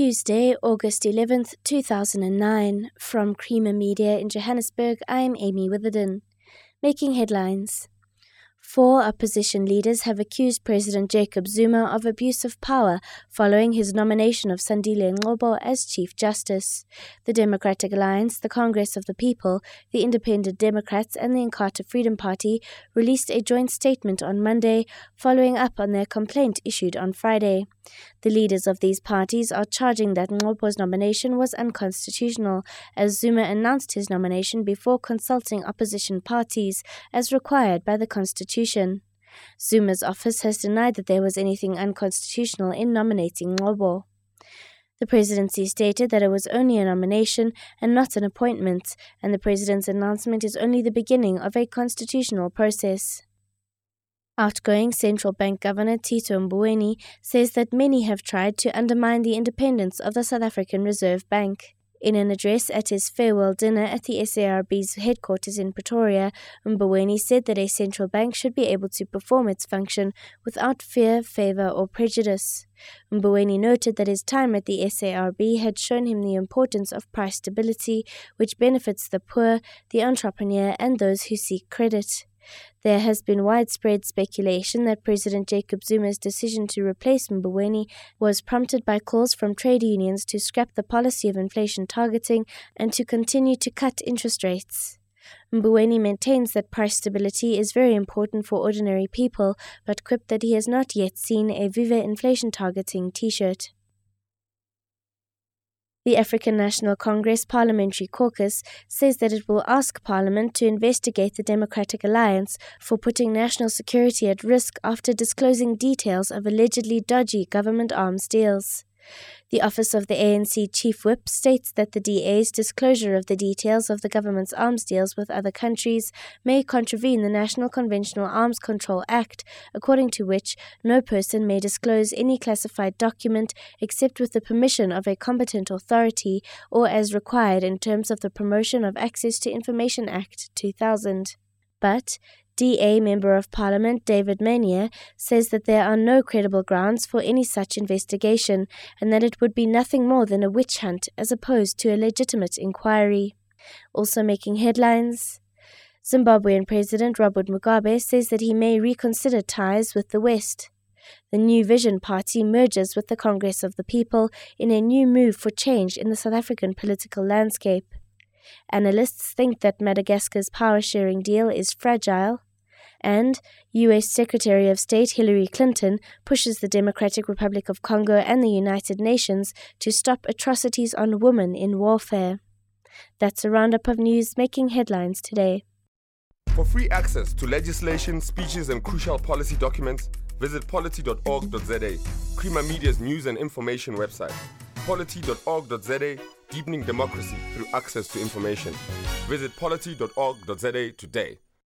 Tuesday, August 11th, 2009. From Creamer Media in Johannesburg, I'm Amy Witherden. Making headlines. 4 opposition leaders have accused President Jacob Zuma of abuse of power following his nomination of Sandile Ngcobo as Chief Justice. The Democratic Alliance, the Congress of the People, the Independent Democrats and the Inkatha Freedom Party released a joint statement on Monday, following up on their complaint issued on Friday. The leaders of these parties are charging that Ngcobo's nomination was unconstitutional, as Zuma announced his nomination before consulting opposition parties, as required by the Constitution. Zuma's office has denied that there was anything unconstitutional in nominating Ngcobo. The presidency stated that it was only a nomination and not an appointment, and the president's announcement is only the beginning of a constitutional process. Outgoing Central Bank Governor Tito Mboweni says that many have tried to undermine the independence of the South African Reserve Bank. In an address at his farewell dinner at the SARB's headquarters in Pretoria, Mboweni said that a central bank should be able to perform its function without fear, favour or prejudice. Mboweni noted that his time at the SARB had shown him the importance of price stability, which benefits the poor, the entrepreneur and those who seek credit. There has been widespread speculation that President Jacob Zuma's decision to replace Mboweni was prompted by calls from trade unions to scrap the policy of inflation targeting and to continue to cut interest rates. Mboweni maintains that price stability is very important for ordinary people, but quipped that he has not yet seen a Viva inflation targeting t-shirt. The African National Congress Parliamentary Caucus says that it will ask Parliament to investigate the Democratic Alliance for putting national security at risk after disclosing details of allegedly dodgy government arms deals. The Office of the ANC Chief Whip states that the DA's disclosure of the details of the government's arms deals with other countries may contravene the National Conventional Arms Control Act, according to which no person may disclose any classified document except with the permission of a competent authority or as required in terms of the Promotion of Access to Information Act 2000. But DA Member of Parliament David Mania says that there are no credible grounds for any such investigation and that it would be nothing more than a witch hunt as opposed to a legitimate inquiry. Also making headlines, Zimbabwean President Robert Mugabe says that he may reconsider ties with the West. The New Vision Party merges with the Congress of the People in a new move for change in the South African political landscape. Analysts think that Madagascar's power-sharing deal is fragile, and U.S. Secretary of State Hillary Clinton pushes the Democratic Republic of Congo and the United Nations to stop atrocities on women in warfare. That's a roundup of news making headlines today. For free access to legislation, speeches and crucial policy documents, visit polity.org.za, Creamer Media's news and information website. polity.org.za, deepening democracy through access to information. Visit polity.org.za today.